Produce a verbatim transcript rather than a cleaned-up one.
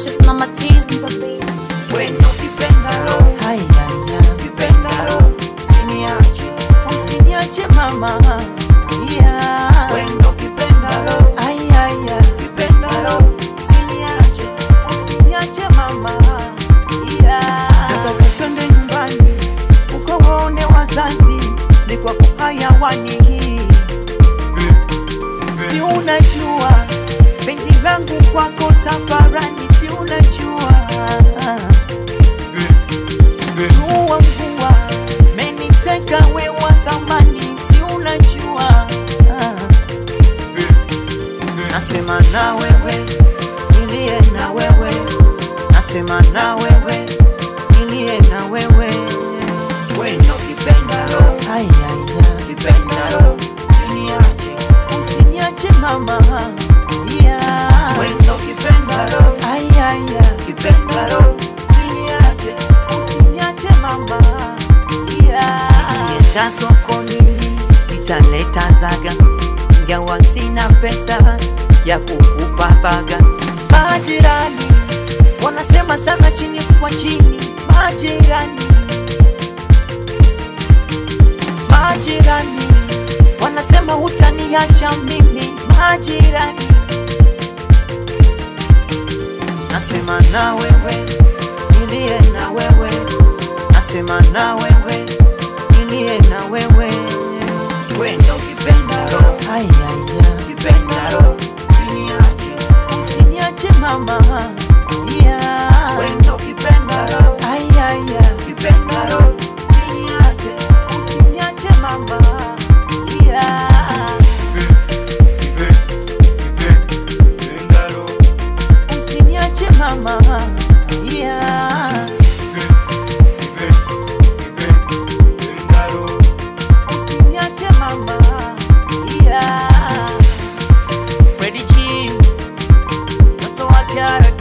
Just not my teeth in the beats. When ukipenda roho, Hai hai hai. ukipenda roho, usiniache, Usiniache mama. Yeah. when ukipenda roho, Ai ai ai. ukipenda roho, usiniache, Usiniache mama. Yeah. Nataka twende nyumbani ukawaone wazazi, ni kwa kuhayawani. Si unajua penzi langu kwako tafarani, si unajua Jua mvua meniteka wewa thamani, si unajua Nasema na wewe, nilie na wewe, nasema na wewe, nilie na wewe. when ukipenda roho, Ai ai ai. ukipenda roho, usiniache, Usiniache mama. Yeah. when ukipenda roho, Ai ai ai. ukipenda roho, usiniache, Usiniache mama. Yeah. Nienda sokoni nitaleta zaga, ingawa sina pesa ya kukupa baga. Majirani wanasema sana chini kwa chini, majirani Majirani wanasema hutaniacha mimi, majirani Nasema na wewe, nilie na wewe, nasema na wewe, nilie na wewe. when ukipenda roho, Ai ai ai. ukipenda roho, usiniache, Usiniache mama. Yeah. when ukipenda roho, Ai ai ai. ukipenda roho, usiniache, Usiniache mama. Yeah. Usiniache mama. Yeah. Usiniache mama. Yeah. Freddie G, what's a wakiara